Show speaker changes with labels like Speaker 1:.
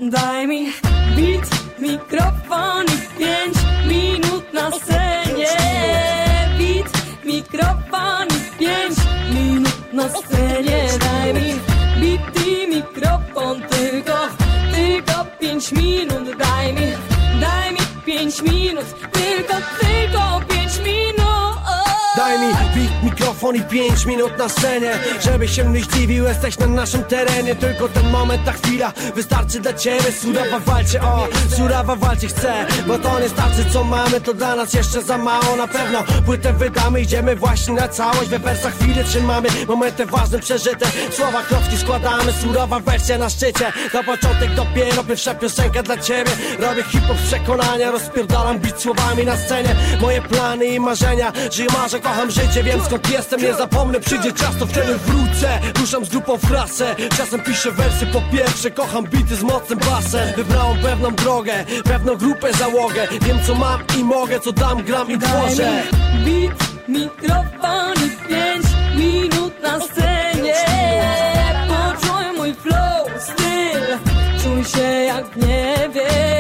Speaker 1: Daj mi beat, mikrofon i 5 minut na scenie. Beat, mikrofon i 5 minut na scenie. Daj mi beat i mikrofon, tylko 5 minut. Daj mi 5 minut, tylko 5 minut.
Speaker 2: Daj mi beat, mikrofon i 5 minut na scenie. Żeby się nie zdziwił, jesteś na naszym terenie. Tylko ten moment, ta chwila wystarczy dla ciebie. Surawa walczy, Surawa walczy chce. Bo to nie starczy co mamy, to dla nas jeszcze za mało. Na pewno płytę wydamy, idziemy właśnie na całość. We wersach chwilę trzymamy, momenty ważne przeżyte. Słowa klocki składamy, surowa wersja na szczycie. Na początek dopiero pierwsza piosenka dla ciebie. Robię hip-hop z przekonania, rozpierdalam beat słowami na scenie. Moje plany i marzenia, żyję, marzę, kocham życie. Wiem skąd jestem, nie zapomnę, przyjdzie czas, to wtedy wrócę. Ruszam z grupą w trasę, czasem piszę wersy po pierwsze. Kocham bity z mocnym basem. Wybrałem pewną drogę, pewną grupę, załogę. Wiem co mam i mogę, co dam, gram i tworzę.
Speaker 1: Beat, mikrofon i 5 minut na scenie. Poczuj mój flow, styl, czuj się jak nie wiem.